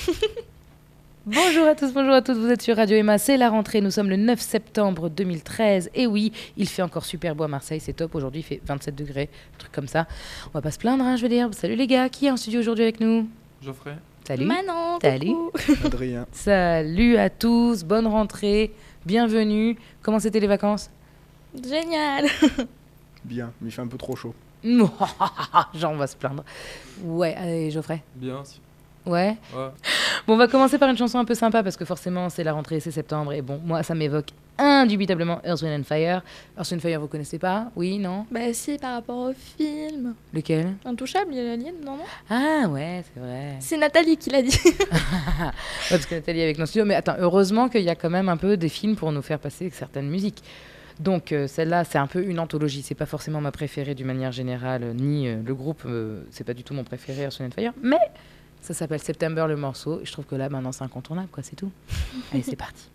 Bonjour à tous, bonjour à toutes, vous êtes sur Radio Emma, c'est la rentrée, nous sommes le 9 septembre 2013, et oui, il fait encore super beau à Marseille, c'est top, aujourd'hui il fait 27 degrés, un truc comme ça. On va pas se plaindre, je veux dire. Salut les gars, qui est en studio aujourd'hui avec nous ? Geoffrey. Salut. Manon. Salut. Adrien. Salut à tous, bonne rentrée, bienvenue. Comment c'était les vacances ? Génial. Bien, mais il fait un peu trop chaud. Genre on va se plaindre. Ouais, allez Geoffrey. Bien aussi. Ouais. Bon, on va commencer par une chanson un peu sympa parce que forcément c'est la rentrée, c'est septembre et bon, moi ça m'évoque indubitablement Earth, Wind and Fire. Earth, Wind and Fire, vous connaissez pas ? Oui, non ? Bah si, par rapport au film. Lequel ? Intouchable, il y a l'alien, non ? Ah ouais, c'est vrai. C'est Nathalie qui l'a dit. Ouais, parce que Nathalie est avec nos studios. Mais attends, heureusement qu'il y a quand même un peu des films pour nous faire passer certaines musiques. Donc celle-là, c'est un peu une anthologie. C'est pas forcément ma préférée d'une manière générale, ni le groupe, c'est pas du tout mon préféré, Earth, Wind and Fire. Mais ça s'appelle September le morceau. Et je trouve que là, maintenant, c'est incontournable, quoi. C'est tout. Allez, c'est parti.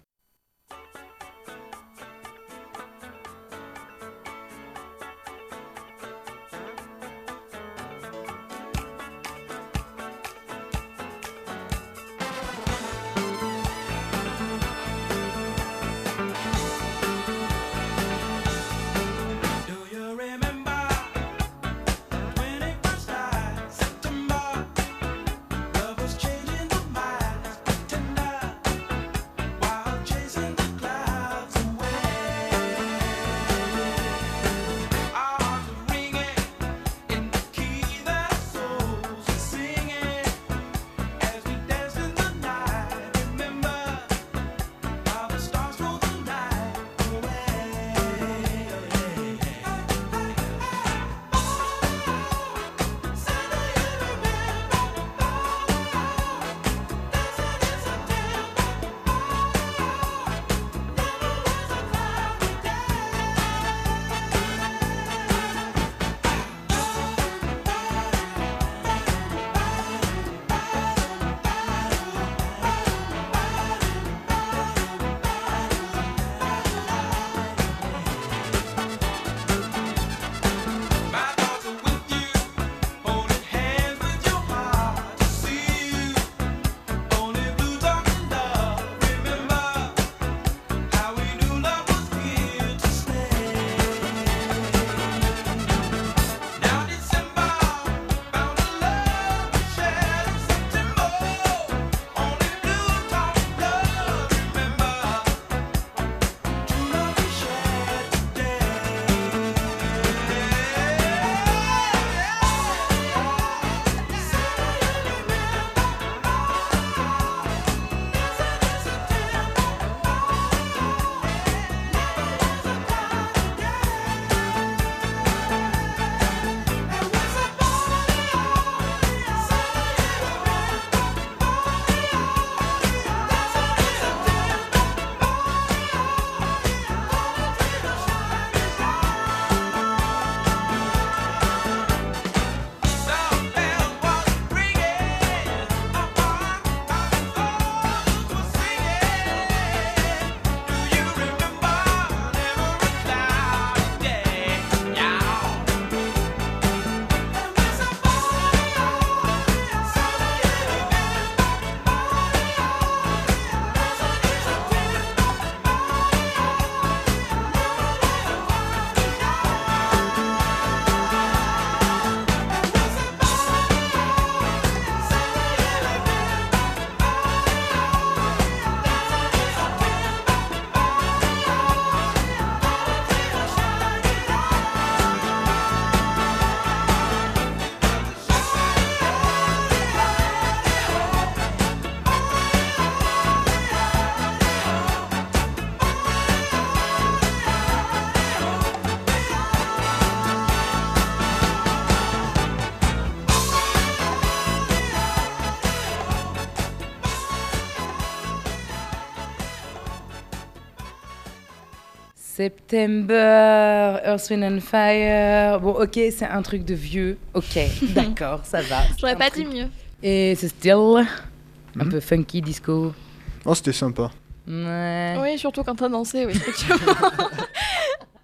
September, Earth, Wind and Fire. Bon, ok, c'est un truc de vieux. Ok, d'accord, ça va. J'aurais pas dit mieux. Et c'est still un peu funky, disco. Oh, c'était sympa. Ouais. Oui, surtout quand t'as dansé, oui, effectivement.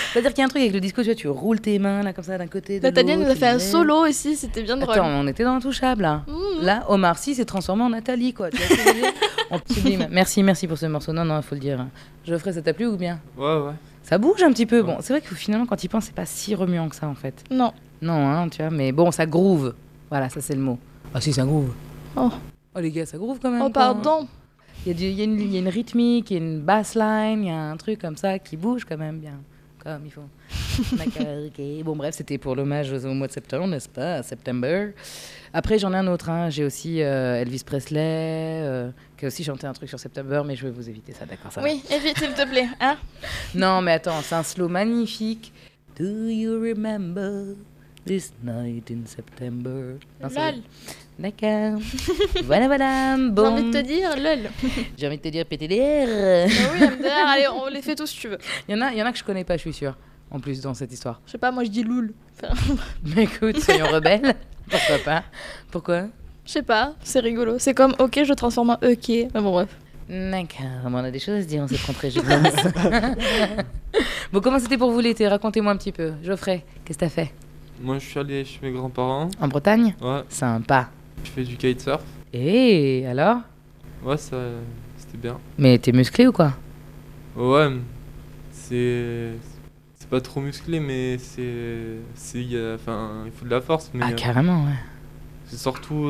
C'est-à-dire qu'il y a un truc avec le disco, tu vois, tu roules tes mains là comme ça d'un côté de l'autre. Nathalie nous a fait un et- solo aussi, c'était bien drôle. Attends, on était dans Intouchable là. Là, Omar Sy s'est transformé en Nathalie, quoi. Tu vois ce que je veux dire On sublime. Merci pour ce morceau. Non, il faut le dire. Geoffrey, ça t'a plu ou bien Ouais. Ça bouge un petit peu. Ouais. Bon, c'est vrai que finalement, quand il pense, c'est pas si remuant que ça en fait. Non. Non, hein, tu vois, mais bon, ça groove. Voilà, ça c'est le mot. Ah si, ça groove. Oh. Oh les gars, ça groove quand même. Oh, quoi. pardon. Il y a une rythmique, il y a une bass line, il y a un truc comme ça qui bouge quand même bien. Comme il faut. Ok. Bon, bref, c'était pour l'hommage au mois de septembre, n'est-ce pas? September. Après, j'en ai un autre. Hein. J'ai aussi Elvis Presley, qui a aussi chanté un truc sur September, mais je vais vous éviter ça, d'accord? Ça va. Oui, évite, s'il te plaît. Hein. Non, mais attends, c'est un slow magnifique. Do you remember this night in September? Non, ça- Lol. D'accord. Voilà. J'ai Bon. envie de te dire, lol. J'ai envie de te dire PTDR. Ah oui, MDR, allez, on les fait tous si tu veux. Il y en a que je connais pas, je suis sûre, en plus, dans cette histoire. Je sais pas, moi je dis loul. Enfin, Mais écoute, soyons rebelles. Pourquoi pas? Pourquoi? je sais pas, c'est rigolo. C'est comme ok, je transforme en ok. Mais bon, bref. D'accord, on a des choses à se dire en cette rentrée, je pense. Bon, comment c'était pour vous l'été? Racontez-moi un petit peu. Geoffrey, qu'est-ce que t'as fait? Moi, je suis allé chez mes grands-parents. En Bretagne? Ouais. Sympa. Je fais du kitesurf. Et alors? Ouais, c'était bien. Mais t'es musclé ou quoi? Ouais, c'est pas trop musclé, mais enfin, il faut de la force, mais Ah, carrément, ouais. c'est surtout,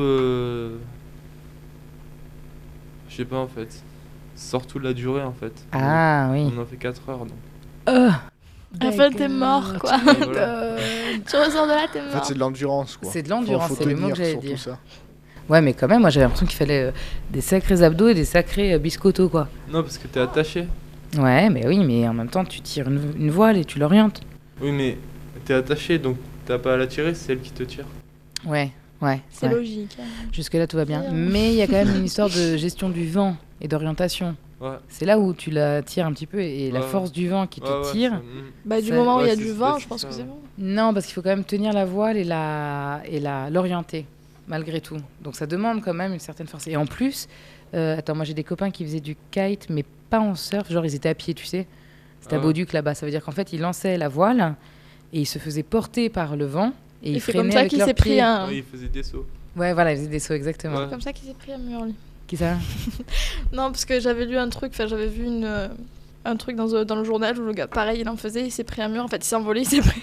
je sais pas en fait, c'est surtout la durée en fait. Ah, oui. On en fait 4 heures donc. Enfin, t'es mort, quoi. Et voilà. Tu ressors de là, t'es En mort. fait, c'est de l'endurance, quoi. C'est de l'endurance, Faut c'est le mot tenir que j'allais sur tout dire. ça. Ouais, mais quand même, moi j'avais l'impression qu'il fallait des sacrés abdos et des sacrés biscottos, quoi. Non, parce que t'es attaché. Ouais, mais oui, mais en même temps, tu tires une voile et tu l'orientes. Oui, mais t'es attaché donc t'as pas à la tirer, c'est elle qui te tire. Ouais. C'est ouais. logique. Jusque-là, tout va bien. Bien. Mais il y a quand même une histoire de gestion du vent et d'orientation. Ouais. C'est là où tu la tires un petit peu et la Ouais. force du vent qui te Ouais, tire. Bah, du Ça- moment où il y a ouais, du c'est- vent, c'est je pense ça, que c'est ouais. bon. Non, parce qu'il faut quand même tenir la voile et l'orienter, malgré tout. Donc ça demande quand même une certaine force. Et en plus, attends, moi j'ai des copains qui faisaient du kite, mais pas en surf, genre ils étaient à pied, tu sais. C'était à Ah. Bauduc là-bas. Ça veut dire qu'en fait, ils lançaient la voile et ils se faisaient porter par le vent et Et ils c'est comme freinaient ça avec qu'il leurs s'est pris pieds. un. Ouais, il faisait des sauts. Ouais, voilà, ils faisaient des sauts, exactement. Ouais. C'est comme ça qu'il s'est pris un mur, lui. Qui ça? Non, parce que j'avais lu un truc, enfin j'avais vu un truc dans le journal où le gars, pareil, il en faisait, il s'est pris un mur, en fait il s'est envolé, il s'est pris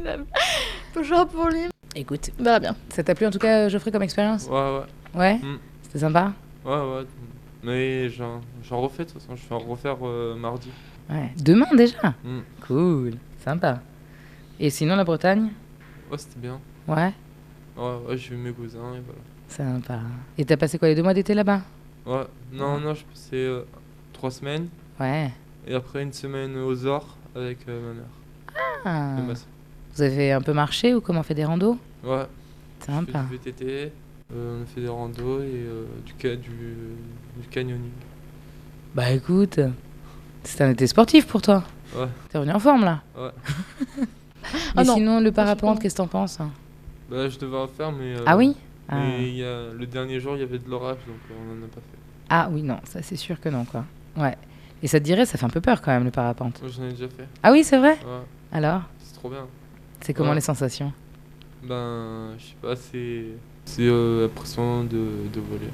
genre pour lui. Écoute, On verra bien. ça t'a plu en tout cas, Geoffrey, comme expérience? Ouais. Ouais? Mm. C'était sympa? Ouais. Mais j'en refais de toute façon, je vais en refaire mardi. Ouais. Demain déjà? Mm. Cool, sympa. Et sinon, la Bretagne? Ouais, c'était bien. Ouais, Ouais, j'ai vu mes cousins et voilà. sympa. Et t'as passé quoi, les 2 mois d'été là-bas? Ouais, non, je passais 3 semaines Ouais. et après une semaine aux Ors avec ma mère Ah. et ma soeur. Vous avez un peu marché ou comment on fait des randos? Ouais, je fais Sympa. du VTT, on a fait des randos et du canyoning. Bah écoute, c'était un été sportif pour toi. Ouais, T'es revenu en forme là. ouais. Mais non. sinon, le pas. parapente, qu'est-ce que t'en penses? Bah, je devais en faire, mais. Ah oui? Ah. Mais le dernier jour, il y avait de l'orage, donc on en a pas fait. Ah oui, non, ça c'est sûr que non, quoi. Ouais. Et ça te dirait, ça fait un peu peur quand même, le parapente. Moi, j'en ai déjà fait. Ah oui, c'est vrai? Ouais, Alors, c'est trop bien. c'est comment Ouais. les sensations? Ben, je sais pas, c'est impressionnant de voler.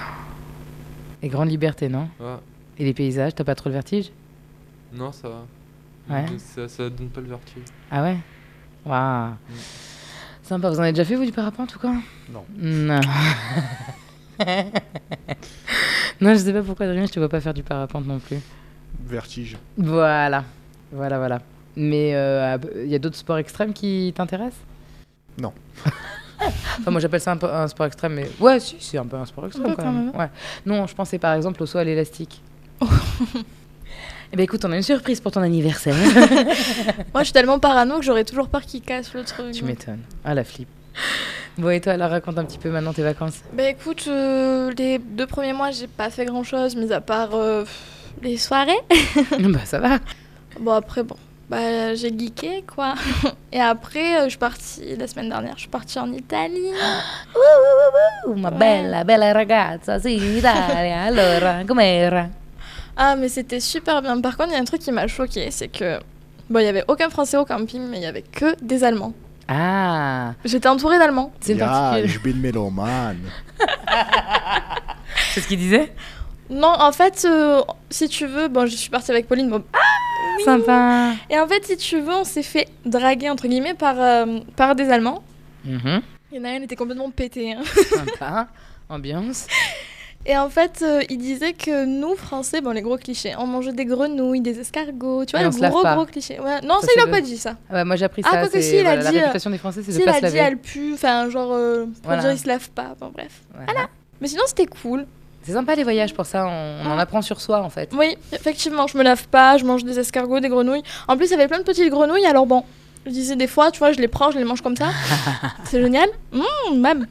Et grande liberté, non? Ouais, Et les paysages, t'as pas trop le vertige? non, ça va. Ouais. Ça donne pas le vertige. Ah ouais? Waouh. Sympa, vous en avez déjà fait vous du parapente ou quoi? Non. Non. Non, je sais pas pourquoi, Adrien, je te vois pas faire du parapente non plus. Vertige. Voilà. Mais il y a d'autres sports extrêmes qui t'intéressent? Non. Enfin, moi j'appelle ça un sport extrême, mais ouais, si, c'est un peu un sport extrême peu quand quand même. même. Ouais. Non, je pensais par exemple au saut à l'élastique. Eh ben écoute, on a une surprise pour ton anniversaire. Moi je suis tellement parano que j'aurais toujours peur qu'il casse le truc. Tu m'étonnes. Ah la flip. Bon, et toi, alors raconte un petit peu maintenant tes vacances. Bah écoute, les 2 premiers mois j'ai pas fait grand chose, mis à part les soirées. Bah ça va. Bon après bah j'ai geeké quoi. Et après je suis partie la semaine dernière, je suis partie en Italie. Ma Ouais. bella ragazza, sì, in Italia. Allora, com'era? Ah mais c'était super bien. Par contre il y a un truc qui m'a choquée, c'est que Bon, il y avait aucun Français au camping, mais il y avait que des Allemands. Ah, J'étais entourée d'Allemands. c'est Ja, particulier. ich bin Meloman. C'est ce qu'il disait. Non, en fait, si tu veux, bon, je suis partie avec Pauline. Bon. Sympa. Et en fait, si tu veux, on s'est fait draguer, entre guillemets, par des Allemands. Mhm. Il y en a un, il était complètement pété. Hein. Sympa. Ambiance. Et en fait, il disait que nous, Français, bon, les gros clichés, on mangeait des grenouilles, des escargots, tu vois, Et on le se lave pas. gros cliché. Ouais. Non, Ça, ça, il c'est a le- pas dit ça. Ah ouais, moi j'ai appris Ah, ça. quoique c'est- si, il a voilà, la dit, réputation des Français, c'est de Si, il pas a se dit, laver. elle pue, enfin, genre, pour Voilà. dire, il se lave pas, bon, bref. Voilà. Mais sinon, c'était cool. C'est sympa les voyages pour ça. On en apprend sur soi en fait. Oui, effectivement, je me lave pas, je mange des escargots, des grenouilles. En plus, il y avait plein de petites grenouilles, alors bon, je disais des fois, tu vois, je les prends, je les mange comme ça. C'est génial. Même.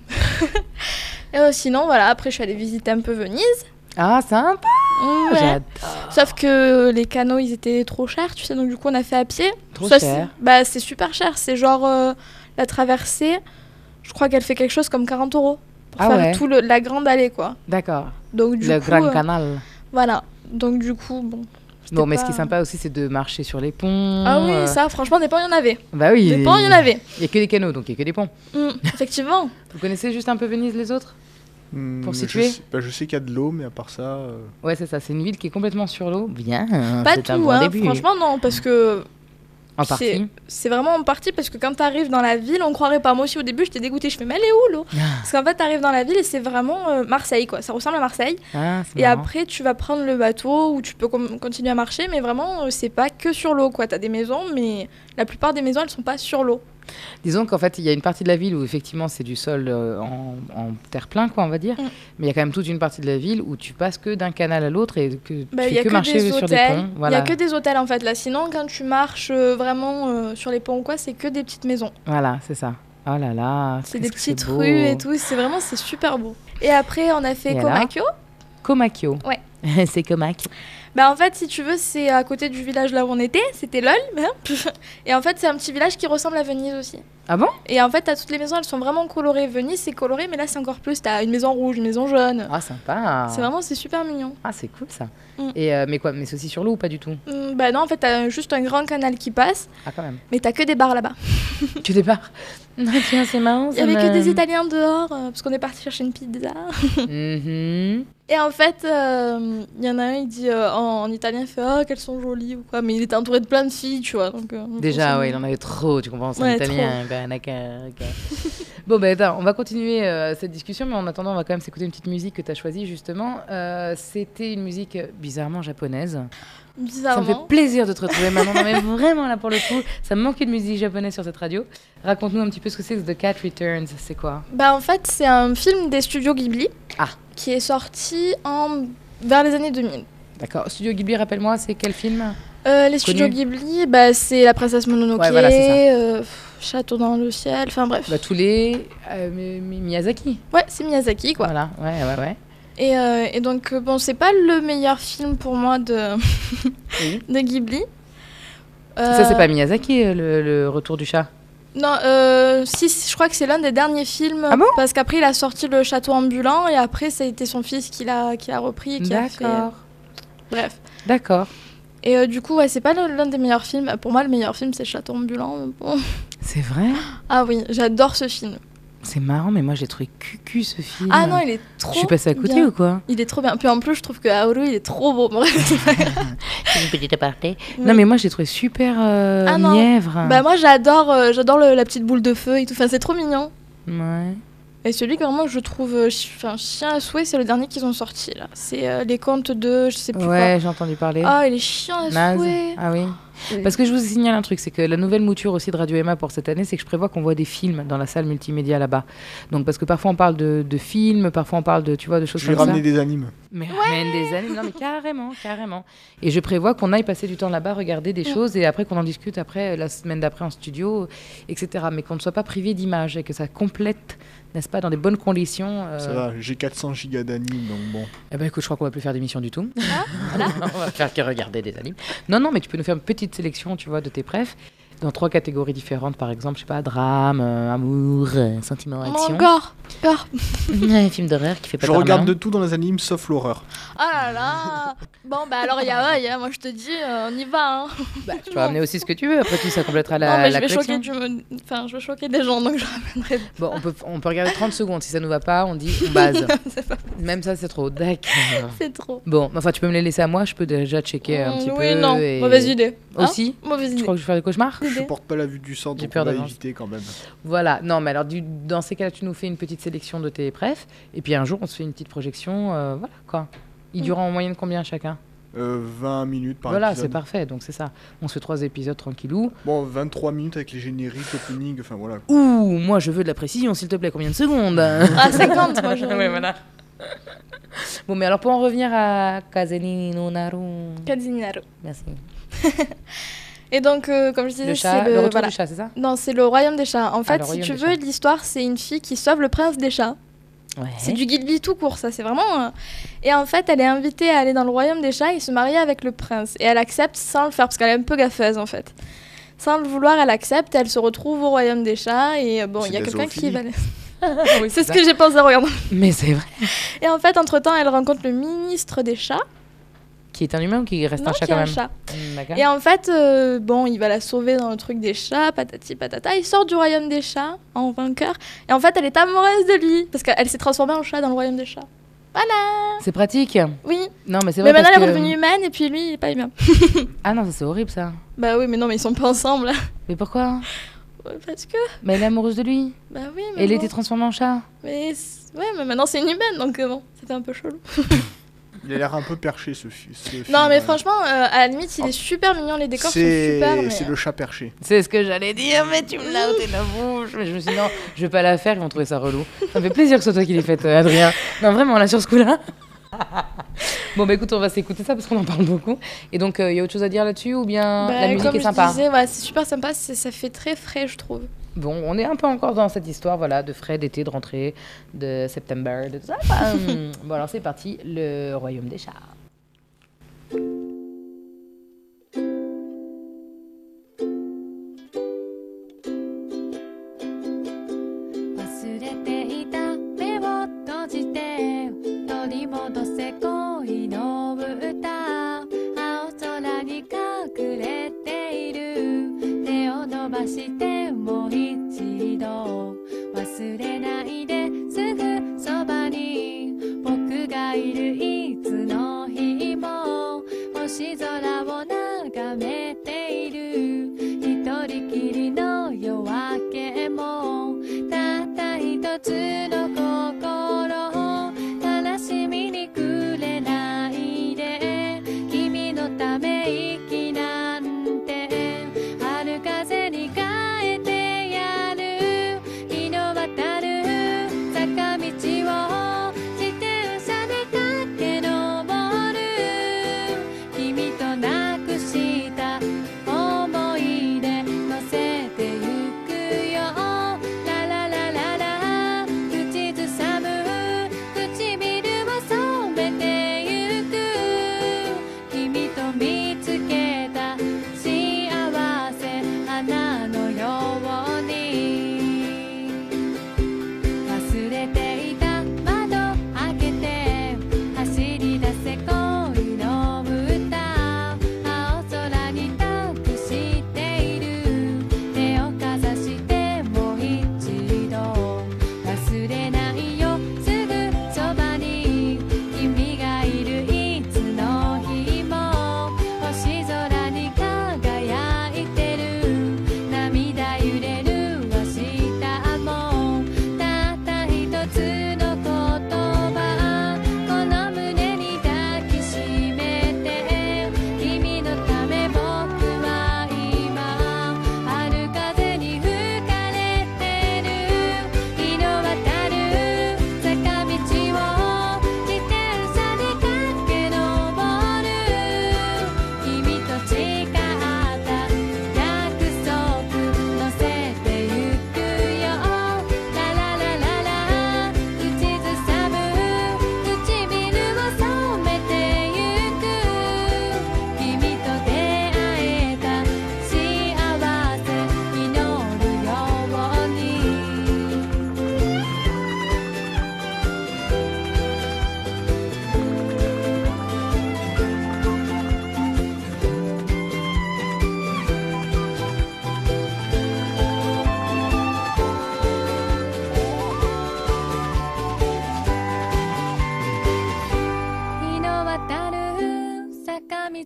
Et sinon, voilà, après, je suis allée visiter un peu Venise. Ah, sympa. Ouais. J'adore. Sauf que les canaux, ils étaient trop chers, tu sais, donc du coup, on a fait à pied. Trop Ça, cher. Bah, c'est super cher. C'est genre la traversée, je crois qu'elle fait quelque chose comme 40 € pour Ah faire ouais. tout la grande allée, quoi. D'accord. Donc, du Le coup, Grand Canal. voilà. Donc, du coup, bon. Bon, mais ce pas- qui est sympa aussi, c'est de marcher sur les ponts. Ah oui, ça, franchement, des ponts, il y en avait. Bah oui. Des ponts, il y en avait. Il n'y a que des canaux, donc il n'y a que des ponts. Effectivement. Vous connaissez juste un peu Venise, les autres? Pour situer Je sais qu'il y a de l'eau, mais à part ça. Ouais, c'est ça. C'est une ville qui est complètement sur l'eau. Bien. Pas c'est un tout, bon hein. début. Franchement, non, parce que En partie. c'est vraiment en partie parce que quand t'arrives dans la ville, on croirait pas. Moi aussi, au début, j'étais dégoûtée. Je fais, mais elle est où l'eau? Parce qu'en fait, t'arrives dans la ville et c'est vraiment Marseille, quoi. Ça ressemble à Marseille. Ah, c'est Et marrant. après, tu vas prendre le bateau où tu peux continuer à marcher, mais vraiment, c'est pas que sur l'eau, quoi. T'as des maisons, mais la plupart des maisons, elles sont pas sur l'eau. Disons qu'en fait, il y a une partie de la ville où effectivement c'est du sol en terre-plein, quoi, on va dire. Mais il y a quand même toute une partie de la ville où tu passes que d'un canal à l'autre et que Bah, tu y a fais que que marcher des sur des hôtels. ponts. Il y Voilà. a que des hôtels, en fait, là. Sinon, quand tu marches vraiment sur les ponts ou quoi, c'est que des petites maisons. Voilà, c'est ça. Oh là là. C'est qu'est-ce des que c'est petites beau. rues et tout. C'est super beau. Et après, on a fait Et alors Comacchio. Comacchio. Ouais. c'est Comac. Bah en fait, si tu veux, c'est à côté du village là où on était, c'était LOL. Et en fait, c'est un petit village qui ressemble à Venise aussi. Ah bon? Et en fait, t'as toutes les maisons, elles sont vraiment colorées. Venise, c'est coloré, mais là, c'est encore plus. T'as une maison rouge, une maison jaune. Ah, sympa. C'est super mignon. Ah, c'est cool ça. Mm. Et mais quoi? Mais c'est aussi sur l'eau ou pas du tout? Bah non, en fait, t'as juste un grand canal qui passe, Ah, quand même. mais t'as que des bars là-bas. Tu départs? Tiens, c'est marrant. Il y avait que des Italiens dehors, parce qu'on est parti chercher une pizza. Mhm. Et en fait, il y en a un, il dit en italien, il fait oh, qu'elles sont jolies ou quoi. Mais il était entouré de plein de filles, tu vois. Donc, Déjà, forcément. ouais, il en avait trop, tu comprends, c'est en Ouais, italien. Ok. Bon, ben attends, on va continuer cette discussion, mais en attendant, on va quand même s'écouter une petite musique que tu as choisie, justement. C'était une musique bizarrement japonaise. Ça me Bizarrement. fait plaisir de te retrouver maintenant. Non, mais vraiment, là, pour le coup, ça me manquait de musique japonaise sur cette radio. Raconte-nous un petit peu ce que c'est que The Cat Returns. C'est quoi? Bah en fait, c'est un film des studios Ghibli Ah. qui est sorti vers les années 2000. D'accord. Studio Ghibli, rappelle-moi, c'est quel film? Les studios Ghibli, bah, c'est La Princesse Mononoke, Ouais, voilà, c'est Château dans le ciel, enfin bref. Bah, tous les Miyazaki. Ouais, c'est Miyazaki quoi. Voilà, ouais. Et donc, bon, c'est pas le meilleur film pour moi de, Oui. de Ghibli. Ça, c'est pas Miyazaki, le retour du chat. Non, si, je crois que c'est l'un des derniers films. Ah bon parce qu'après, il a sorti Le Château ambulant et après, ça a été son fils qui l'a repris et qui a fait. D'accord. Bref. D'accord. Et du coup, ouais, c'est pas l'un des meilleurs films. Pour moi, le meilleur film, c'est Le Château ambulant. Mais bon. C'est vrai? Ah oui, j'adore ce film. C'est marrant, mais moi j'ai trouvé cucu ce film. Ah non, il est trop. Je suis passée à côté bien. ou quoi? Il est trop bien. Puis en plus, je trouve que Haoru, il est trop beau. Bref. Une petite aparté. Oui. Non, mais moi j'ai trouvé super Ah non. mièvre. Bah moi, j'adore la petite boule de feu et tout. Enfin, c'est trop mignon. Ouais. Et celui que vraiment je trouve chien à souhait, c'est le dernier qu'ils ont sorti là. C'est les contes de je sais plus quoi. Ouais, j'ai entendu parler. Ah, il est chiant à Naze. souhait. Ah oui. Parce que je vous signale un truc, c'est que la nouvelle mouture aussi de Radio Emma pour cette année, c'est que je prévois qu'on voit des films dans la salle multimédia là-bas. Donc parce que parfois on parle de films, parfois on parle de, tu vois, de choses Je vais comme ça. ramener des animes. Mais ramène des animes, non mais carrément. Et je prévois qu'on aille passer du temps là-bas, regarder des choses et après qu'on en discute après la semaine d'après en studio, etc. Mais qu'on ne soit pas privé d'images et que ça complète, n'est-ce pas, dans des bonnes conditions. Ça va, j'ai 400 gigas d'animes, donc bon. Eh ben écoute, je crois qu'on va plus faire d'émission du tout. On va faire que regarder des animes. Non, mais tu peux nous faire une petite sélection, tu vois, de tes préfs. dans 3 catégories différentes, par exemple, je sais pas, drame, amour, sentiment, action. Gore. Un film d'horreur qui fait pas Je peur, regarde non. de tout dans les animes sauf l'horreur. Ah là là. Bon, bah alors, yaoi, moi je te dis, on y va. Hein. Bah, tu peux ramener aussi ce que tu veux, après tout ça complétera non, la, mais je la vais, collection. je vais choquer des gens, donc je ramènerai. Bon, on peut regarder 30 secondes, si ça nous va pas, on dit on base. C'est pas- Même ça, c'est trop, d'accord. C'est trop. Bon, enfin, tu peux me les laisser à moi, je peux déjà checker un petit oui, peu. non, et- mauvaise idée. Hein Aussi Mauvaise Tu idée. crois que je vais faire des cauchemars Je supporte pas la vue du sang, J'ai donc peur on va d'avance. éviter quand même. Voilà, non, mais alors dans ces cas-là, tu nous fais une petite sélection de tes préfs, et puis un jour, on se fait une petite projection, voilà quoi. Ils durent en moyenne combien chacun 20 minutes par Voilà, épisode. c'est parfait, donc c'est ça. On se fait 3 épisodes tranquillou. Bon, 23 minutes avec les génériques, opening, enfin voilà. Ouh, moi je veux de la précision, s'il te plaît, combien de secondes Ah, 50, moi je. Ouais, voilà. Bon, mais alors pour en revenir à Kazeni no Naru. Kazinaro. Merci. Et donc, comme je disais, Le chat, c'est le retour voilà. du chat, c'est ça Non, c'est le royaume des chats. En fait, le si royaume tu des veux, chats. l'histoire, c'est une fille qui sauve le prince des chats. Ouais. C'est du Ghibli tout court, ça, c'est vraiment... Et en fait, elle est invitée à aller dans le royaume des chats et se marier avec le prince. Et elle accepte sans le faire, parce qu'elle est un peu gaffeuse, en fait. Sans le vouloir, elle accepte, elle se retrouve au royaume des chats, et bon, il y a C'est quelqu'un qui va... Oui, C'est ce ça. que j'ai pensé en regardant. Mais c'est vrai. Et en fait, entre-temps, elle rencontre le ministre des chats. Qui est un humain ou qui reste Non, un chat qui est quand un même chat. D'accord. Et en fait, bon, il va la sauver dans le truc des chats, patati patata. Il sort du royaume des chats en vainqueur. Et en fait, elle est amoureuse de lui. Parce qu'elle s'est transformée en chat dans le royaume des chats. Voilà. C'est pratique. Oui. Non, mais c'est Mais vrai maintenant, parce elle est que... redevenue humaine et puis lui, il est pas humain. Ah non, ça c'est horrible ça. Bah oui, mais non, mais ils sont pas ensemble. Mais pourquoi Ouais, parce que. Mais elle est amoureuse de lui. Bah oui, mais. Et elle bon. était transformée en chat. Mais ouais, mais maintenant, c'est une humaine, donc bon, ça fait un peu chelou. Il a l'air un peu perché ce film. Non, mais franchement, à la limite, il est super mignon, les décors sont super. Mais... C'est le chat perché. C'est ce que j'allais dire, mais tu me l'as ôté de la bouche. Mais je me suis dit, non, je vais pas la faire, ils vont trouver ça relou. Ça me fait plaisir que ce soit toi qui l'aies faite, Adrien. Non, vraiment, là, sur ce coup-là. Bon, bah écoute, on va s'écouter ça parce qu'on en parle beaucoup. Et donc, il y a autre chose à dire là-dessus ou bien Bah, la musique comme est je sympa disais, ouais, c'est super sympa, ça fait très frais, je trouve. Bon, on est un peu encore dans cette histoire, voilà, de frais d'été, de rentrée, de septembre, de tout ça. Bon, alors c'est parti, le royaume des chats. 忘れていた目を閉じて取り戻せ恋の歌青空に隠れている手を伸ばしてもう一度忘れないですぐそばに僕がいるいつの日も星空を眺めている一人きりの夜明けもたった一つの心悲しみにくれないで君のため息なんて春風に変えてやる日の渡る坂道を自転車で駆け上る君とな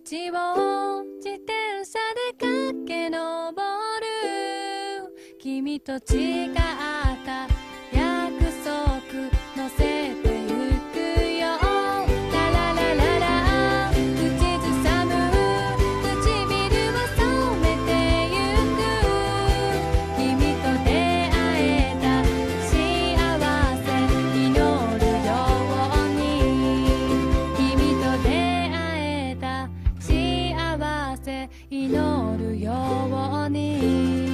道を自転車で駆け上る君と誓った約束乗せてゆくよラララララ口ずさむ唇は染めてゆく君と出会えた幸せ祈るように君と出会えた幸せ祈るように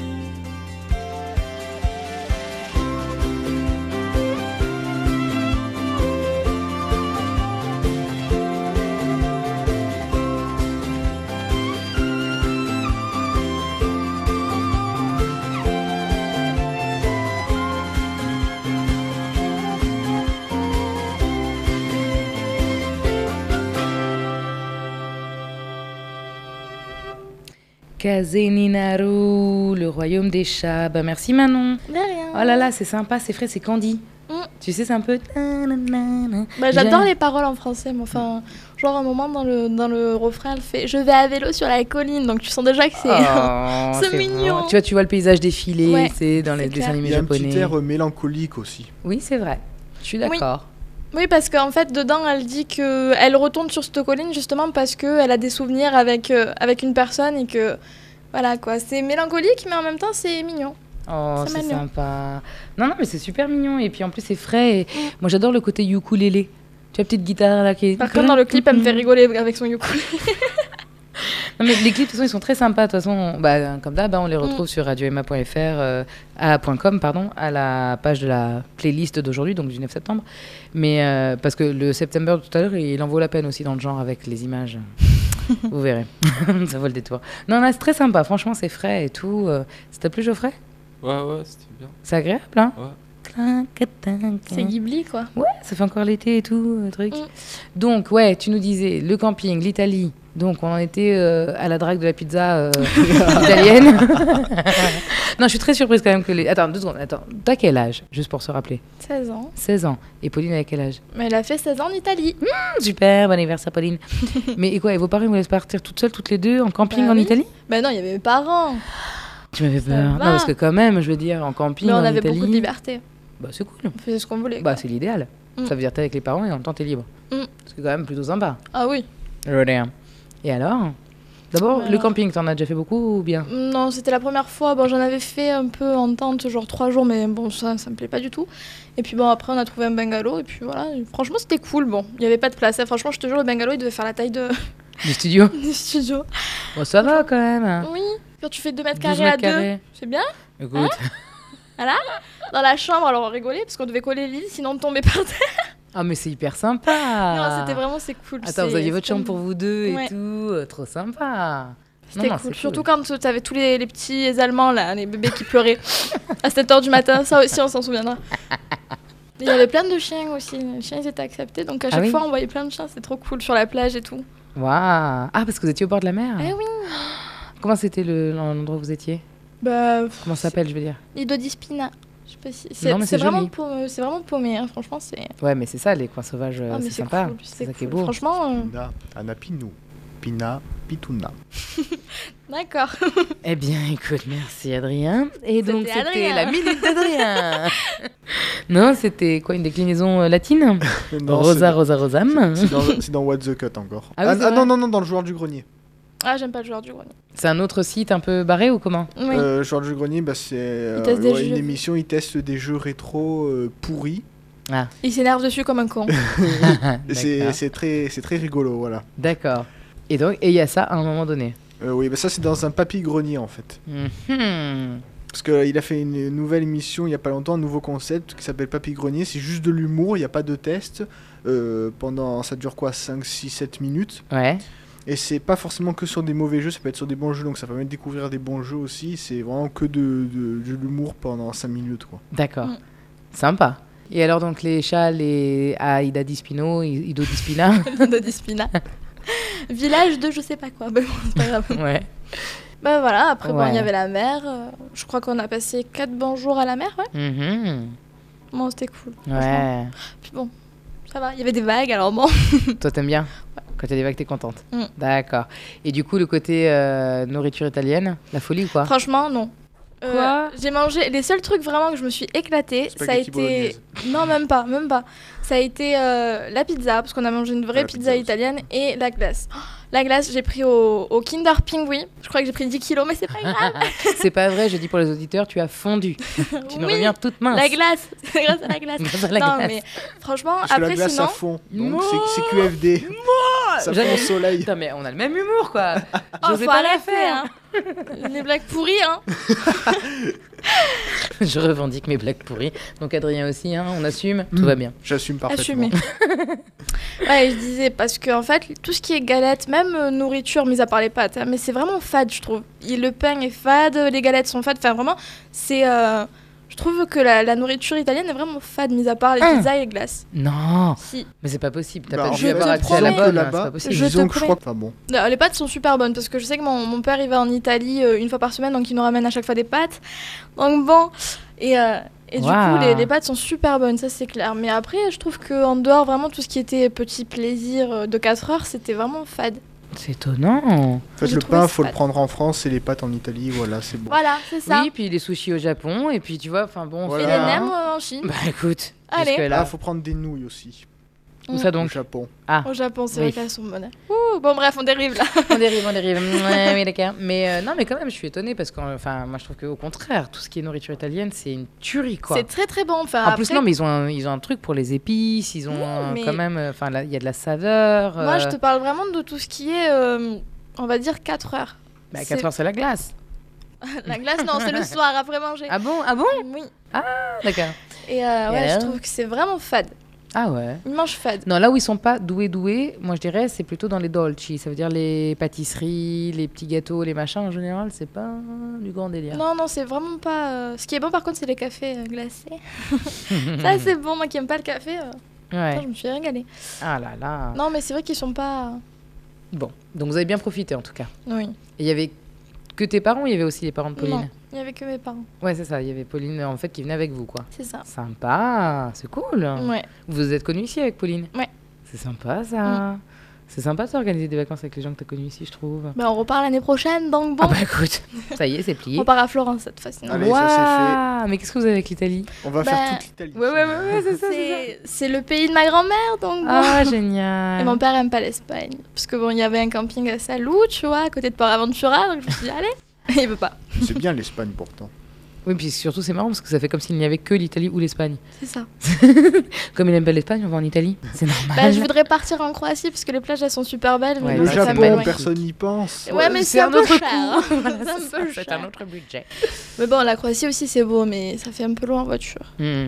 Kazeninaru, le royaume des chats. Bah merci Manon. De rien. Oh là là, c'est sympa, c'est frais, c'est Candy. Tu sais, c'est un peu. Bah, j'adore les paroles en français, mais enfin, genre à un moment dans le refrain, elle fait « Je vais à vélo sur la colline », donc tu sens déjà que c'est Oh, c'est mignon. beau. Tu vois le paysage défiler, Ouais, c'est dans les c'est dessins clair. animés Il y a un japonais. petit air mélancolique aussi. Oui, c'est vrai. Je suis d'accord. Oui, parce qu'en fait, dedans, elle dit qu'elle retourne sur cette colline justement parce qu'elle a des souvenirs avec une personne et que, voilà quoi, c'est mélancolique, mais en même temps, c'est mignon. Oh, C'est c'est mignon. sympa. Non, mais c'est super mignon. Et puis en plus, c'est frais. Et moi, j'adore le côté ukulélé. Tu as la petite guitare là qui est. Par contre, dans le clip, elle me fait rigoler avec son ukulélé. Non, mais les clips, de toute façon, ils sont très sympas. De toute façon, comme d'hab, on les retrouve sur radioemma.fr, pardon, à la page de la playlist d'aujourd'hui, donc du 9 septembre. Mais parce que le September, tout à l'heure, il en vaut la peine aussi dans le genre avec les images. Vous verrez. Ça vaut le détour. Non, là, c'est très sympa. Franchement, c'est frais et tout. Ça t'a plu, Geoffrey? Ouais, c'était bien. C'est agréable, hein? Ouais. C'est Ghibli, quoi. Ouais, ça fait encore l'été et tout, le truc. Mm. Donc, ouais, tu nous disais, le camping, l'Italie. Donc, on en était à la drague de la pizza italienne. Non, je suis très surprise quand même que les... Attends, 2 secondes, attends. T'as quel âge, juste pour se rappeler? 16 ans. 16 ans. Et Pauline, elle a quel âge? Mais elle a fait 16 ans en Italie. Super, bon anniversaire, Pauline. Mais et quoi, et vos parents, ils vous laissent partir toutes seules, toutes les deux, en camping Bah en oui. Italie? Ben non, il y avait mes parents. Tu m'avais Ça peur. Non, va. parce que quand même, je veux dire, en camping, Mais on en avait Italie... beaucoup de liberté. Bah, c'est cool. On faisait ce qu'on voulait. Bah, quoi. c'est l'idéal. Mm. Ça veut dire t'es avec les parents et en même temps t'es libre. Mm. C'est quand même plutôt sympa. Ah oui. Et alors? D'abord, Alors. le camping, t'en as déjà fait beaucoup ou bien? Non, c'était la première fois. Bon, j'en avais fait un peu en tente, genre 3 jours, mais bon, ça me plaît pas du tout. Et puis bon, après, on a trouvé un bungalow, et puis voilà. Et franchement, c'était cool. Bon, il y avait pas de place. Franchement, je te jure, le bungalow, il devait faire la taille Du studio? du studio. Bon, ça va quand même. Oui. Quand tu fais 2 mètres 12 carrés à mètres 2, carrés. c'est bien. Écoute. Dans la chambre, alors on rigolait parce qu'on devait coller les lits, sinon on tombait par terre. Ah, mais c'est hyper sympa. Non, c'était vraiment, c'est cool. Attends, vous aviez votre chambre pour vous deux et Ouais. tout. Trop sympa. C'était Non, cool. c'est Surtout quand tu avais tous les petits Allemands, là, les bébés qui pleuraient à 7h du matin. Ça aussi, on s'en souviendra. Il y avait plein de chiens aussi. Les chiens, ils étaient acceptés. Donc à chaque oui fois, on voyait plein de chiens. C'était trop cool sur la plage et tout. Waouh. Ah, parce que vous étiez au bord de la mer. Eh oui. Comment c'était l'endroit où vous étiez? Bah, Comment ça s'appelle, je veux dire? Lido di Spina. Je sais pas si... Non, mais c'est vraiment joli. c'est vraiment paumé. Hein. Franchement, c'est... Ouais, mais c'est ça, les coins sauvages, Ah, mais c'est sympa. cool. C'est ça qui est cool. beau. Franchement, Pina, Anapinu. Pina, Pituna. d'accord. Eh bien, écoute, merci Adrien. Et donc, C'était c'était Adrien. la minute d'Adrien. Non, c'était quoi, une déclinaison latine? Non, Rosa, Rosa, Rosam. c'est dans What the Cut encore. Ah oui, c'est vrai. non, dans le joueur du grenier. Ah, j'aime pas le joueur du grenier. C'est un autre site un peu barré ou comment? Oui. Joueur du grenier, bah, c'est Il teste des une jeux. émission, il teste des jeux rétro pourris. Il s'énerve dessus comme un con. D'accord. C'est très rigolo, voilà. D'accord. Et donc, il y a ça à un moment donné. Oui, bah ça c'est dans un papy grenier en fait. Mhm. Parce qu'il a fait une nouvelle émission il y a pas longtemps, un nouveau concept qui s'appelle Papy Grenier. C'est juste de l'humour, il n'y a pas de test. Ça dure quoi, 5, 6, 7 minutes. Ouais. Et c'est pas forcément que sur des mauvais jeux, ça peut être sur des bons jeux, donc ça permet de découvrir des bons jeux aussi. C'est vraiment que de l'humour pendant 5 minutes, quoi. D'accord. Mm. Sympa. Et alors, donc, les chats, les Aida Di Spino, Ido Di Spina. Lido di Spina. Village de je sais pas quoi. Bah, bon, c'est pas grave. Ouais. Bah voilà, après, bon, il Ouais. y avait la mer. Je crois qu'on a passé 4 bons jours à la mer, ouais. Mhm. Bon, c'était cool. franchement. Ouais. Puis bon, ça va. Il y avait des vagues, alors bon. Toi, t'aimes bien? Quand il y a des vagues, t'es contente. Mm. D'accord. Et du coup, le côté nourriture italienne, la folie ou quoi? Franchement, non. Quoi? J'ai mangé les seuls trucs vraiment que je me suis éclatée, ça a Spaghetti été bolognaise. non même pas. Ça a été la pizza parce qu'on a mangé une vraie La pizza pizza aussi. italienne et la glace. Oh, la glace, j'ai pris au Kinder Pingui. Je crois que j'ai pris 10 kilos mais c'est pas grave. C'est pas vrai, je dis pour les auditeurs, tu as fondu. Tu nous Oui, reviens toute mince. la glace, c'est grâce à la glace. Grâce à la Non glace. mais franchement Parce que la après glace sinon à fond. Donc Moi c'est QFD. Ça J'avais- fond au soleil. Putain, mais on a le même humour, quoi. oh, J'osais faut pas la arrêter, faire. hein. Les blagues pourries hein. Je revendique mes blagues pourries. Donc Adrien aussi, hein, on assume, tout va bien. J'assume parfaitement. Assumé. Ouais, je disais, parce que en fait, tout ce qui est galette, même nourriture, mis à part les pâtes, hein, mais c'est vraiment fade, je trouve. Le pain est fade, les galettes sont fades, enfin vraiment, c'est. Je trouve que la nourriture italienne est vraiment fade, mis à part les pizzas et les glaces. Non, Si. mais c'est pas possible. T'as Bah, pas en dû fait, avoir te accès à la promets bonne, que hein, là-bas, c'est pas possible. Je disons te que je promets. crois. Enfin bon. Les pâtes sont super bonnes, parce que je sais que mon père, il va en Italie une fois par semaine, donc il nous ramène à chaque fois des pâtes. Donc bon, et du Waouh. coup, les pâtes sont super bonnes, ça c'est clair. Mais après, je trouve qu'en dehors, vraiment, tout ce qui était petit plaisir de 4 heures, c'était vraiment fade. C'est étonnant. En fait, J'ai le trouvé pain, ça faut le fade. prendre en France et les pâtes en Italie, voilà, c'est bon. Voilà, c'est ça. Oui, puis les sushis au Japon, et puis tu vois, enfin bon. Voilà. Et ça, les hein. nems en Chine. Bah écoute, Allez. jusque Là, là. faut prendre des nouilles aussi. Où ça Au donc? Japon. Ah, Au Japon, c'est Oui. vrai qu'elles sont bonnes. Ouh, bon, bref, on dérive là. on dérive. Ouais, oui, d'accord. Mais non, mais quand même, je suis étonnée parce que, enfin, moi, je trouve qu'au contraire, tout ce qui est nourriture italienne, c'est une tuerie, quoi. C'est très très bon. Enfin, En après, plus, non, mais ils ont un truc pour les épices, ils ont mais- quand même, enfin, il y a de la saveur. moi, je te parle vraiment de tout ce qui est, on va dire, 4 heures. Bah, c'est- 4 heures, c'est la glace. La glace, non, c'est le soir après manger. Ah bon? Ah bon? Oui. Ah, d'accord. Et ouais, alors je trouve que c'est vraiment fade. Ah ouais. Ils mangent fade. Non, là où ils sont pas doués, moi je dirais, c'est plutôt dans les dolci. Ça veut dire les pâtisseries, les petits gâteaux, les machins. En général, c'est pas du grand délire. Non, non, c'est vraiment pas. Ce qui est bon par contre, c'est les cafés glacés. Ça, c'est bon. Moi qui aime pas le café, Ouais. je me suis régalée. Ah là là. Non, mais c'est vrai qu'ils sont pas. Bon, donc vous avez bien profité en tout cas. Oui. Et il y avait que tes parents ou il y avait aussi les parents de Pauline? Non, il y avait que mes parents. Ouais, c'est ça. Il y avait Pauline en fait qui venait avec vous, quoi. C'est ça. Sympa, c'est cool. Ouais. Vous vous êtes connus ici avec Pauline? Ouais. C'est sympa ça. C'est sympa de s'organiser des vacances avec les gens que tu as connus ici, je trouve. Bah, on repart l'année prochaine, donc bon. Ah bah écoute, ça y est, c'est plié. On part à Florence cette fois-ci. Allez, ça, c'est Waouh, mais qu'est-ce que vous avez avec l'Italie? On va Bah, faire toute l'Italie. Ouais, c'est ça, c'est ça. C'est le pays de ma grand-mère, donc bon. Ah, Et génial. mon père aime pas l'Espagne. Parce que bon, il y avait un camping à Salou, tu vois, à côté de Port Aventura, donc je me suis dit, allez. Il veut pas. C'est bien l'Espagne pourtant. Oui, puis surtout, c'est marrant parce que ça fait comme s'il n'y avait que l'Italie ou l'Espagne. C'est ça. Comme il n'aime pas l'Espagne, on va en Italie. C'est normal. Bah, je voudrais partir en Croatie parce que les plages elles sont super belles. Mais Ouais, bon, Le bah, ça ça me va fait Japon, loin. personne n'y pense. Ouais, mais c'est c'est un un peu autre cher. coup. C'est Voilà, un c'est peu ça, c'est cher. un autre budget. Mais bon, la Croatie aussi c'est beau, mais ça fait un peu loin en voiture.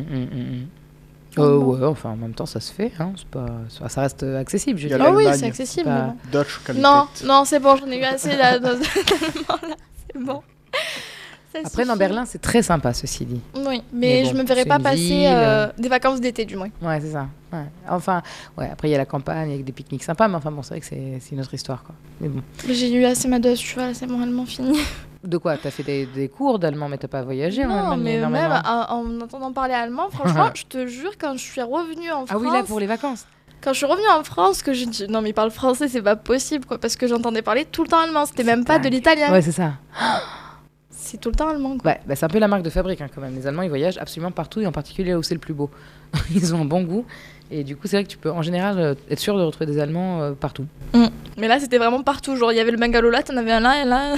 Oh, ouais, enfin, en même temps, ça se fait. Hein. C'est pas... ça reste accessible, je Il y a dirais. Oh oui, l'Allemagne, c'est accessible. pas- mais bon. Dutch qualité. Non, non, c'est bon, j'en ai eu assez là. C'est bon. Ça Après, dans suffit. Berlin, c'est très sympa, ceci dit. Oui, Mais mais bon, je me verrais c'est pas une passer ville. des vacances d'été du moins. Ouais, c'est ça. Ouais. Enfin, ouais, après, il y a la campagne avec des pique-niques sympas, mais enfin, bon, c'est vrai que c'est une autre histoire, quoi. Mais bon. Mais j'ai eu assez ma dose, tu vois, là, c'est moralement fini. De quoi? T'as fait des cours d'allemand, mais t'as pas voyagé en Non, Allemagne mais énormément? même en entendant parler allemand, franchement, je te jure, quand je suis revenue en Ah France, oui, là, pour les vacances. quand je suis revenue en France, que je dis non mais il parle français, c'est pas possible quoi, parce que j'entendais parler tout le temps allemand, c'était même pas de dingue. l'italien, Ouais, c'est ça. c'est tout le temps allemand quoi. Ouais, bah, c'est un peu la marque de fabrique, hein, quand même. Les Allemands, ils voyagent absolument partout, et en particulier là où c'est le plus beau. Ils ont un bon goût. Et du coup, c'est vrai que tu peux, en général, être sûr de retrouver des Allemands partout. Mais là c'était vraiment partout, genre il y avait le bungalow là, t'en avais un là et là,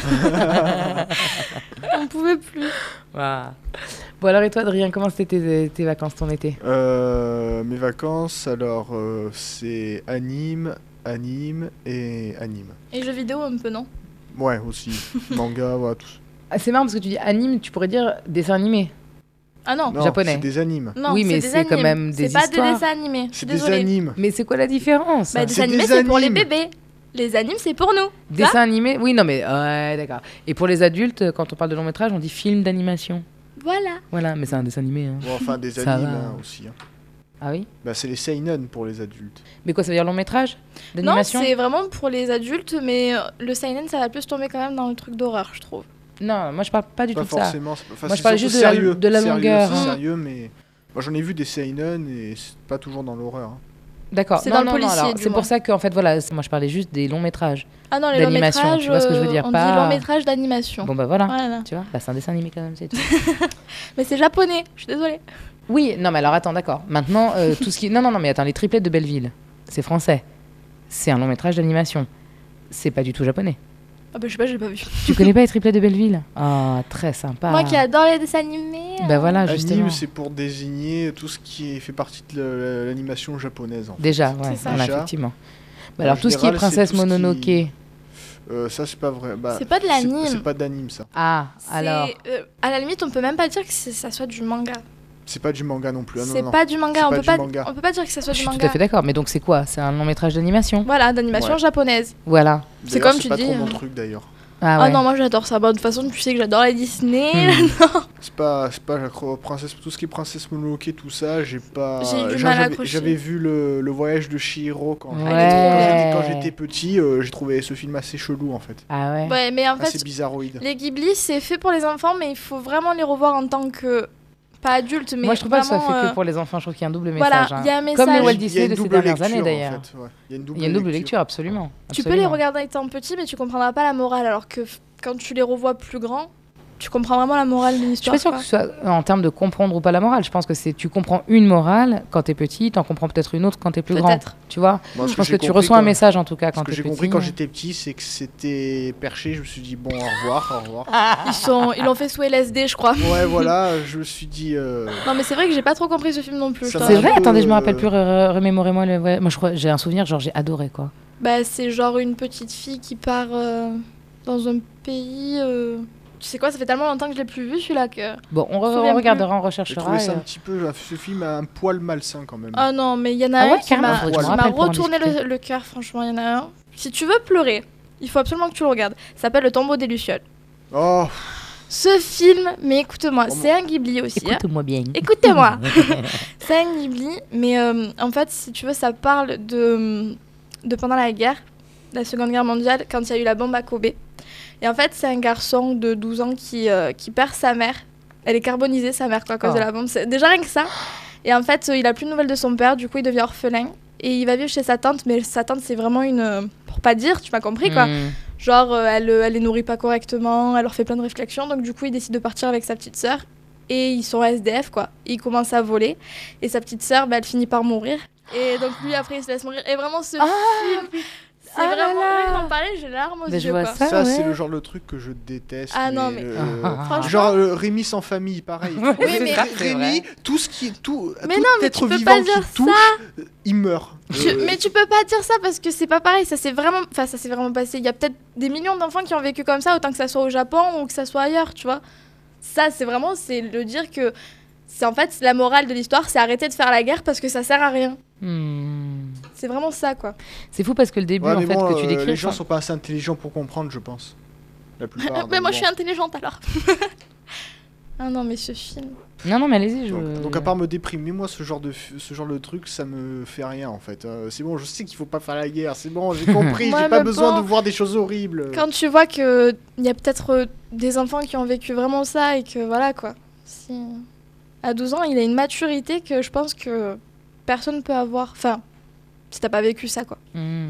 on pouvait plus. Waouh. Bon, alors, et toi, Adrien, comment c'était tes vacances, ton été? Mes vacances, alors, c'est anime et anime. Et jeux vidéo un peu non? Ouais, aussi. Manga, voilà, tout. Ah, c'est marrant parce que tu dis anime, tu pourrais dire dessin animé. Ah non, Non, Japonais. c'est des animes. non, oui, mais des c'est quand animes. même des C'est pas histoires. des dessins animés, je suis C'est des désolée. animes. Mais c'est quoi la différence? Bah, des C'est animés des c'est pour les animes. bébés, les animes c'est pour nous. Dessin animé? Oui, non, mais ouais, d'accord. Et pour les adultes, quand on parle de long métrage, on dit film d'animation. Voilà. Voilà, mais c'est un dessin animé. Hein. Bon, enfin, des Ça animes va. hein, aussi. Hein. Ah oui? Bah, c'est les seinen pour les adultes. Mais quoi, ça veut dire long métrage Non, d'animation? c'est vraiment pour les adultes, mais le seinen ça va plus tomber quand même dans le truc d'horreur, je trouve. Non, moi je parle pas du Pas tout de ça. forcément. Enfin, Moi, je c'est parlais surtout juste de la- sérieux. de la Sérieux, longueur, C'est hein. sérieux, mais moi j'en ai vu des seinen et c'est pas toujours dans l'horreur. Hein. D'accord. C'est Non, dans le non, non, policier, alors, du c'est moins. pour ça que en fait voilà, moi je parlais juste des longs métrages. Ah non, les longs D'animation, métrages, tu vois ce que je veux dire, on pas- dit long métrage d'animation. Bon bah voilà. Voilà. Tu vois, bah, c'est un dessin animé quand même, c'est tout. Mais c'est japonais, je suis désolée. Oui, non mais alors attends, d'accord. Maintenant tout ce qui non mais attends, les triplettes de Belleville, c'est français. C'est un long métrage d'animation. C'est pas du tout japonais. Ah bah je sais pas, j'ai pas vu. Tu connais pas les triplettes de Belleville? Ah, très sympa. Moi qui adore les dessins animés. Bah voilà, justement. Anime, c'est pour désigner tout ce qui fait partie de l'animation japonaise. En fait. Déjà, ouais, C'est ça. voilà, Déjà. effectivement. Bah En alors tout ce qui est général, c'est Princesse tout ce qui- Mononoke. Ça, c'est pas vrai. Bah, C'est pas de l'anime. C'est pas d'anime, ça. Ah, C'est, alors. à la limite, on peut même pas dire que ça soit du manga. C'est pas du manga non plus. Ah, non, C'est non. pas du manga. C'est On pas peut du pas, manga. on peut pas dire que ça Je soit du suis tout manga. à fait d'accord, mais donc c'est quoi? C'est un long métrage d'animation? Voilà, d'animation Ouais. japonaise. Voilà. C'est D'ailleurs, comme tu pas dis, trop mon hein. truc d'ailleurs. Ah Ah ouais. non, moi j'adore ça. Bon, de toute façon, tu sais que j'adore les Disney. C'est pas princesse, tout ce qui est princesse Mononoke, tout ça, j'ai pas. J'ai du Genre, mal à j'avais- accrocher. J'avais vu le voyage de Chihiro quand, Ouais. quand j'étais petit. J'ai trouvé ce film assez chelou en fait, Ah ouais. Ouais, mais en assez fait, bizarroïde. les Ghibli, c'est fait pour les enfants, mais il faut vraiment les revoir en tant que. Pas adulte, mais. Moi je trouve pas que ce soit vraiment, fait que pour les enfants, je trouve qu'il y a un double Voilà, message. hein. il y a un Comme les message. Walt Il y a Disney une de ces double dernières lecture, années en d'ailleurs. fait, ouais. Il y a Il y a une double lecture, absolument. Tu peux les absolument. regarder étant petit, mais tu comprendras pas la morale, alors que quand tu les revois plus grands, tu comprends vraiment la morale de Je suis l'histoire. pas sûre que ce soit en termes de comprendre ou pas la morale. Je pense que c'est tu comprends une morale quand t'es petit, t'en comprends peut-être une autre quand t'es plus grand. Peut-être. Tu vois? Moi, ce Je pense que j'ai tu compris reçois un quand- message en tout cas Ce quand que t'es j'ai petit. compris quand j'étais petit, c'est que c'était perché. Je me suis dit bon, au revoir, au revoir. Ils l'ont fait sous LSD, je crois. Ouais, voilà, je me suis dit. Non, mais c'est vrai que j'ai pas trop compris ce film non plus. Ça je m'a t'en- C'est vrai? un peu, Attendez, je me rappelle plus. Remémorez-moi le. Ouais. Moi je crois j'ai un souvenir genre j'ai adoré quoi. Bah, c'est genre une petite fille qui part dans un pays. Tu sais quoi, ça fait tellement longtemps que je l'ai plus vu celui-là que. Bon, on, Je me souviens on regardera, on J'ai recherchera. trouvé ça et, un petit peu. Ce film a un poil malsain quand même. Ah non, mais il y en a Ah un ouais, qui carrément, m'a faudrait que je me qui m'a rappelle pour en retourné discuter. le cœur, franchement. Il y en a un. Si tu veux pleurer, il faut absolument que tu le regardes. Ça s'appelle Le Tombeau des Lucioles. Oh, Ce film, mais écoute-moi, Oh, c'est un Ghibli aussi. hein. Écoute-moi bien. Écoutez-moi. C'est un Ghibli, mais en fait, si tu veux, ça parle de pendant la guerre, la Seconde Guerre mondiale, quand il y a eu la bombe à Kobe. Et en fait, c'est un garçon de 12 ans qui perd sa mère. Elle est carbonisée, sa mère, quoi, à cause Oh. de la bombe. C'est déjà rien que ça. Et en fait, il a plus de nouvelles de son père, du coup, il devient orphelin. Et il va vivre chez sa tante, mais sa tante, c'est vraiment une... pour pas dire, tu m'as compris, quoi. Hmm. Genre, elle les nourrit pas correctement, elle leur fait plein de réflexions. Donc, du coup, il décide de partir avec sa petite sœur. Et ils sont SDF, quoi. Il commence à voler. Et sa petite sœur, bah, elle finit par mourir. Et donc, lui, après, il se laisse mourir. Et vraiment, ce film, c'est Ah là vraiment... là. Rien que d'en parler, j'ai les larmes aux Mais je yeux, vois quoi. ça. ça, ouais. c'est le genre de truc que je déteste. Ah non, mais- Franchement- Genre Rémi sans famille, pareil. Oui, mais- c'est Rémi, vrai. tout ce qui, tout, Mais tout non, mais être tu peux vivant pas dire qui touche, il meurt. Mais tu peux pas dire ça parce que c'est pas pareil, ça s'est vraiment passé. Il y a peut-être des millions d'enfants qui ont vécu comme ça, autant que ça soit au Japon ou que ça soit ailleurs, tu vois. Ça, c'est le dire que c'est en fait la morale de l'histoire, c'est arrêter de faire la guerre parce que ça sert à rien. Hmm. C'est vraiment ça, quoi. C'est fou parce que le début Ouais, en mais fait bon, que tu décris. les gens enfin, sont pas assez intelligents pour comprendre, je pense. La plupart. Mais donc moi, bon. je suis intelligente alors. Ah non, mais ce film. Non, mais allez-y. Donc à part me déprimer, moi ce genre de truc, ça me fait rien en fait. C'est bon, je sais qu'il faut pas faire la guerre, c'est bon, j'ai compris, Ouais, j'ai pas mais besoin bon. de voir des choses horribles. Quand tu vois qu'il y a peut-être des enfants qui ont vécu vraiment ça et que voilà, quoi. Si... À 12 ans, il a une maturité que je pense que personne ne peut avoir. Enfin, si t'as pas vécu ça, quoi.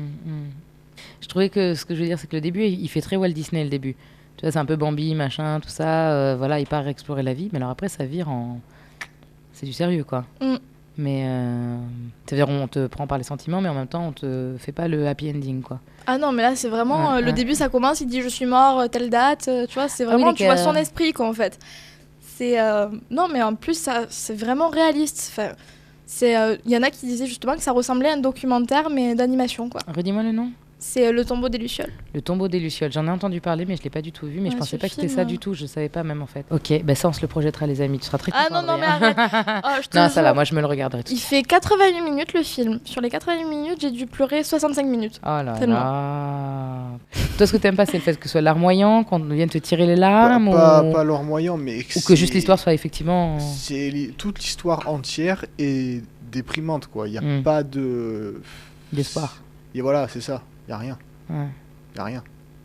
Je trouvais que ce que je veux dire, c'est que le début, il fait très Walt Disney le début. Tu vois, c'est un peu Bambi, machin, tout ça. Voilà, il part explorer la vie, mais alors après, ça vire en. C'est du sérieux, quoi. Mm. Mais c'est-à-dire, on te prend par les sentiments, mais en même temps, on te fait pas le happy ending, quoi. Ah non, mais là, c'est vraiment... Ouais, le ouais. début, ça commence, il dit « je suis mort, telle date tu vois, c'est Ah oui, vraiment... les tu vois gars. son esprit, quoi, en fait. C'est... Non, mais en plus, ça, c'est vraiment réaliste. Enfin, c'est... Il y en a qui disaient justement que ça ressemblait à un documentaire, mais d'animation, quoi. Redis-moi le nom. C'est Le Tombeau des Lucioles. Le Tombeau des Lucioles. J'en ai entendu parler, mais je l'ai pas du tout vu. Mais je Ouais, pensais ce pas que c'était film, ça du tout. Je savais pas même en fait. Ok, bah ça on se le projettera les amis. Tu seras très Ah content. non, non, mais Adrien. arrête. Oh, je te Non, ça va. jure. Moi je me le regarderai. Tout. Il fait 88 minutes, le film. Sur les 88 minutes, j'ai dû pleurer 65 minutes. Oh là Tellement. là. Toi, ce que t'aimes pas, c'est le fait que ce soit larmoyant, qu'on vienne te tirer les Pas, larmes, pas leur moyen, mais ou que juste l'histoire soit effectivement. toute l'histoire entière est déprimante quoi. Il y a Mm. pas de D'espoir. Et voilà, c'est ça. Il y a rien. Ouais. Il y a rien.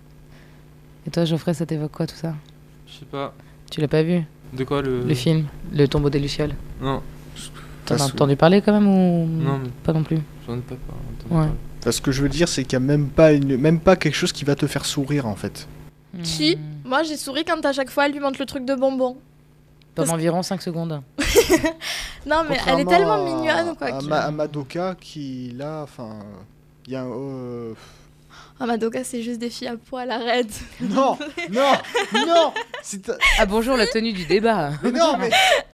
Et toi, Geoffrey, ça t'évoque quoi tout ça? Je sais pas. Tu l'as pas vu De quoi le film, Le Tombeau des Lucioles? Non. T'en Pas as sous- entendu parler quand même ou Non, mais pas non plus? j'en ai pas entendu Ouais. parler. Enfin, ce que je veux dire, c'est qu'il n'y a même pas quelque chose qui va te faire sourire en fait. Si, moi j'ai souri quand à chaque fois elle lui montre le truc de bonbon. Dans environ 5 secondes. Non mais elle est Contrairement tellement mignonne quoi. à Madoka qui là, enfin, il y a Ah Madoka c'est juste des filles à poil, arrête. non, non, non, c'est Ah bonjour, la tenue du débat. mais non, mais